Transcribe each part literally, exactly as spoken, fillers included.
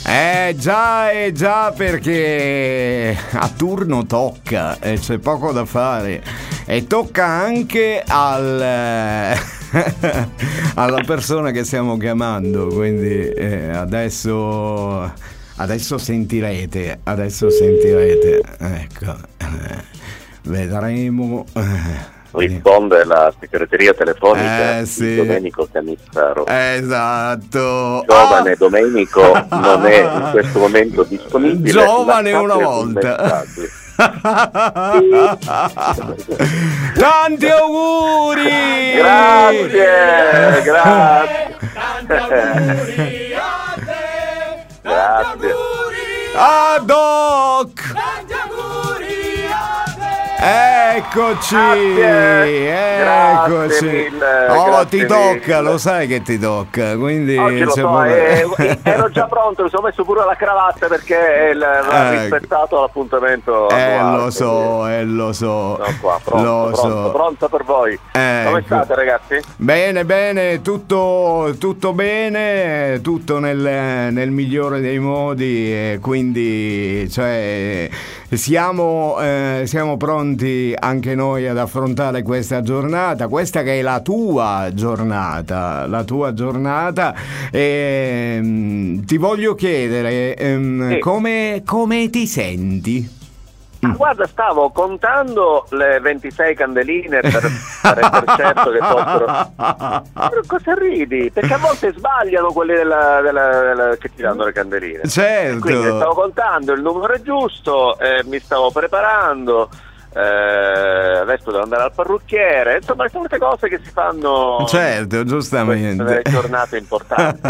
Eh già, eh già, perché a turno tocca e c'è poco da fare. E tocca anche al alla persona che stiamo chiamando, quindi eh, adesso adesso sentirete, adesso sentirete, ecco, eh, vedremo. Eh. Risponde la segreteria telefonica eh, di sì. Domenico Canizzaro. Esatto. Giovane ah! Domenico non è in questo momento disponibile. Giovane una volta. Tanti auguri! Grazie, grazie. Tanti auguri a te! Tanti Grazie. auguri A Doc! Tanti auguri a te! Eccoci, Grazie. eccoci. Grazie mille, oh, grazie ti tocca, mille. lo sai che ti tocca, quindi Oggi lo c'è so, proprio- eh, ero già pronto, mi sono messo pure la cravatta perché il, ha Ecco. rispettato l'appuntamento Eh, annuale, lo so, quindi eh, lo so. sono qua, pronto, lo pronto, so. pronto per voi. Ecco. Come state, ragazzi? Bene, bene, tutto, tutto bene, tutto nel, nel migliore dei modi, e quindi cioè, siamo, eh, siamo pronti anche noi ad affrontare questa giornata, questa che è la tua giornata, la tua giornata, e mm, ti voglio chiedere ehm, Sì. come, come ti senti? Ah, guarda, stavo contando le ventisei candeline per fare per certo che fossero. Ma cosa ridi? Perché a volte sbagliano quelli della, della, della, che ti danno le candeline. Certo. Quindi stavo contando il numero giusto, eh, mi stavo preparando. Eh, adesso devo andare al parrucchiere, insomma, sono queste cose che si fanno. Certo, giustamente. Nelle giornate importanti.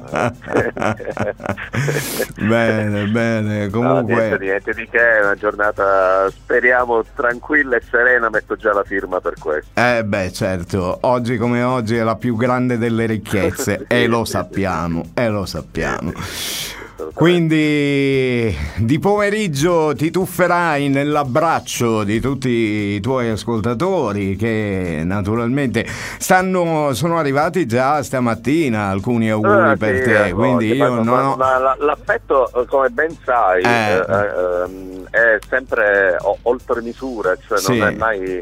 Bene, bene, comunque. No, niente, niente di che, è una giornata speriamo tranquilla e serena, metto già la firma per questo. Eh beh, certo, oggi come oggi è la più grande delle ricchezze e lo sappiamo, e lo sappiamo. Quindi di pomeriggio ti tufferai nell'abbraccio di tutti i tuoi ascoltatori che naturalmente stanno, sono arrivati già stamattina alcuni auguri Ah, per sì, te, eh, quindi ma- io ma- non ho... ma la- l'affetto, eh, come ben sai, Eh. eh, ehm, è sempre o- oltre misura, cioè Sì. non è mai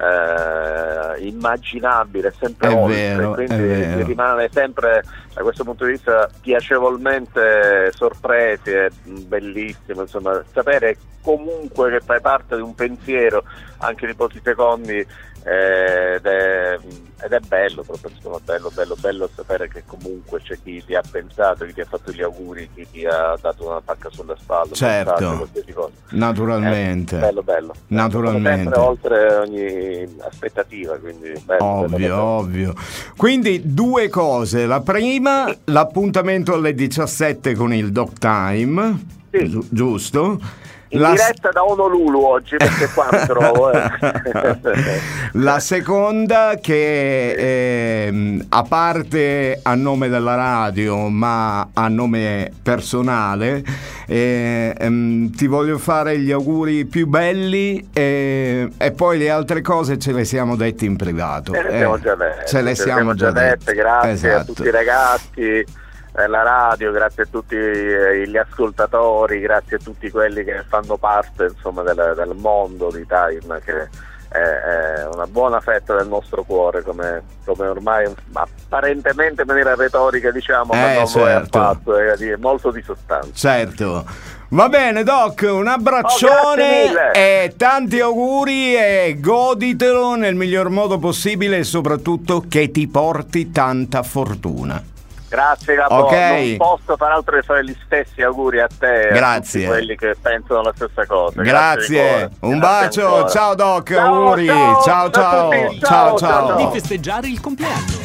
eh, immaginabile, è sempre È oltre, vero, quindi è vero. si rimane sempre da questo punto di vista piacevolmente sorpresi, è bellissimo, insomma, sapere comunque che fai parte di un pensiero anche di pochi secondi, eh, ed, è, ed è bello proprio, insomma, bello, bello, bello sapere che comunque c'è chi ti ha pensato, chi ti ha fatto gli auguri, chi ti ha dato una pacca sulla spalla, Certo. un messaggio, qualsiasi cosa. Naturalmente. Eh, bello, bello. Naturalmente. Sempre oltre ogni aspettativa, quindi bello, Ovvio, bello, bello. ovvio. Quindi due cose. La prima, l'appuntamento alle diciassette con il Doc Time, Sì. Gi- giusto? In La, diretta da Honolulu oggi, perché qua mi trovo. eh. la seconda che ehm, a parte a nome della radio ma a nome personale, eh, ehm, ti voglio fare gli auguri più belli, eh, e poi le altre cose ce le siamo dette in privato. Ce le Eh, siamo già dette, ce le ce siamo già dette. grazie Esatto. a tutti i ragazzi della radio, grazie a tutti eh, gli ascoltatori, grazie a tutti quelli che fanno parte, insomma, del, del mondo di Time, che è, è una buona fetta del nostro cuore, come, come ormai apparentemente in maniera retorica diciamo, ma Eh, non lo è certo. affatto, è molto di sostanza. Certo. Va bene Doc, un Oh, grazie abbraccione mille. e tanti auguri e goditelo nel miglior modo possibile e soprattutto che ti porti tanta fortuna. Grazie Gabbo, Ok. non posso far altro che fare gli stessi auguri a te e a Grazie. tutti quelli che pensano la stessa cosa. Grazie, di cuore. un Grazie bacio, ancora. ciao Doc, Ciao, auguri, ciao, ciao ciao a ciao, tutti, ciao ciao, ciao. ciao. Di festeggiare il compleanno.